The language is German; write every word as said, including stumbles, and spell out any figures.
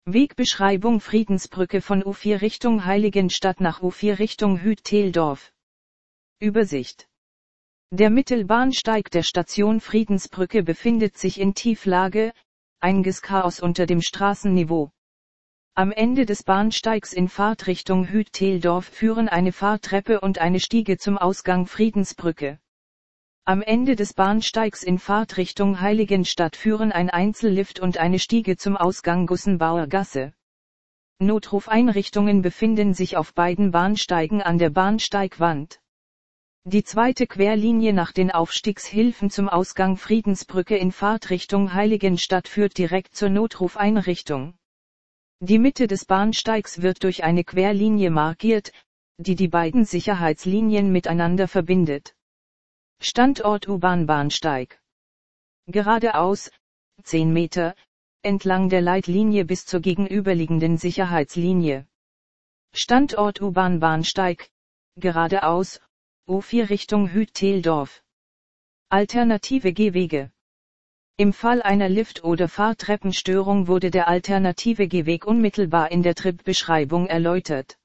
Wegbeschreibung Friedensbrücke von U vier Richtung Heiligenstadt nach U vier Richtung Hüt-Teldorf. Übersicht. Der Mittelbahnsteig der Station Friedensbrücke befindet sich in Tieflage, einiges Chaos unter dem Straßenniveau. Am Ende des Bahnsteigs in Fahrtrichtung Hüt-Teldorf führen eine Fahrtreppe und eine Stiege zum Ausgang Friedensbrücke. Am Ende des Bahnsteigs in Fahrtrichtung Heiligenstadt führen ein Einzellift und eine Stiege zum Ausgang Gussenbauer Gasse. Notrufeinrichtungen befinden sich auf beiden Bahnsteigen an der Bahnsteigwand. Die zweite Querlinie nach den Aufstiegshilfen zum Ausgang Friedensbrücke in Fahrtrichtung Heiligenstadt führt direkt zur Notrufeinrichtung. Die Mitte des Bahnsteigs wird durch eine Querlinie markiert, die die beiden Sicherheitslinien miteinander verbindet. Standort U-Bahn-Bahnsteig. Geradeaus, zehn Meter, entlang der Leitlinie bis zur gegenüberliegenden Sicherheitslinie. Standort U-Bahn-Bahnsteig, geradeaus, U vier Richtung Hüt-Teldorf. Alternative Gehwege. Im Fall einer Lift- oder Fahrtreppenstörung wurde der alternative Gehweg unmittelbar in der Tripbeschreibung erläutert.